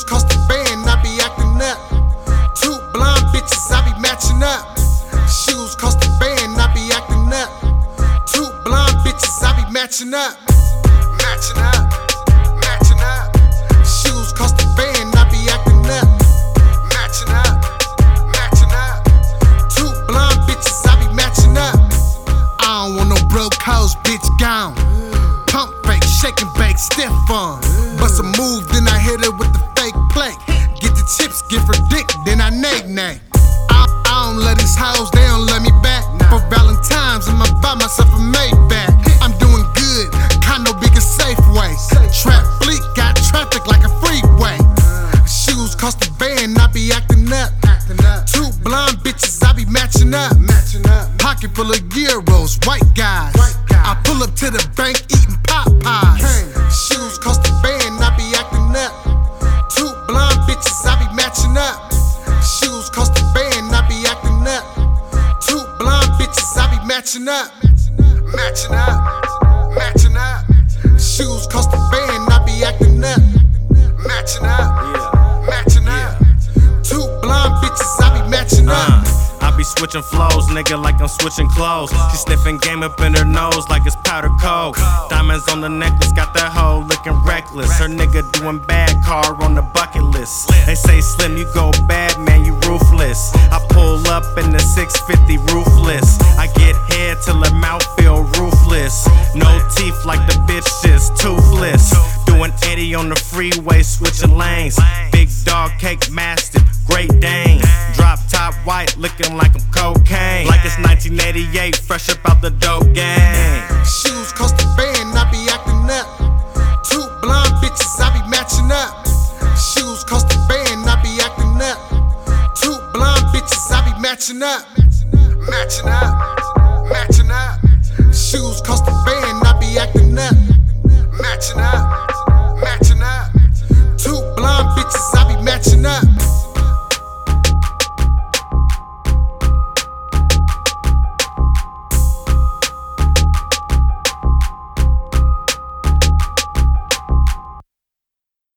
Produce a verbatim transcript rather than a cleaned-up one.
Shoes cost a band, I be acting up. Two blonde bitches, I be matching up. Shoes cost a band, I be acting up. Two blonde bitches, I be matching up. Matching up, matching up. Shoes cost a band, I be acting up. Matching up, matching up. Two blonde bitches, I be matching up. I don't want no broke hoes, bitch gone. Pump fake, shake and bake, stiff on. Bust a move, then I hit her with the fake play. Get the chips, give her dick, then I nay-nay. I, I don't love these hoes, they don't love me back. For Valentine's, I'ma buy myself a Maybach. I'm doing good, condo big and Safeway. Trap fleet, got traffic like a freeway. Shoes cost a band, I be acting up. Two blonde bitches, I be matching up. Pocket full of euros, white guys. I pull up to the bank eating pot pies. Shoes cost a band, I be acting up. Two blonde bitches, I be matching up. Shoes cost a band, I be acting up. Two blonde bitches, I be matching up. Matching up, matching up. Shoes cost a band, I be acting up. Matching up, matching up. Two blonde bitches, I be matching up. I be switching flows, nigga, like I'm switching clothes. She sniffing game up in her nose like it's powder coke. Diamonds on the necklace, got that hoe looking reckless. Her nigga doing bad, car on the bucket list. They say Slim, you go bad, man, you ruthless. I pull up in the six fifty ruthless. I get head till her mouth feel ruthless. No teeth like the bitch is toothless. Doing Eddie on the freeway, switching lanes. Big dog cake mastiff, Great Dane. Drop top white, looking like I'm cocaine. Like it's nineteen eighty-eight, fresh up out the dope game. Shoes cost a band, I be acting up. Two blonde bitches, I be matching up. Shoes cost a band, I be acting up. Two blonde bitches, I be matching up. Matching up.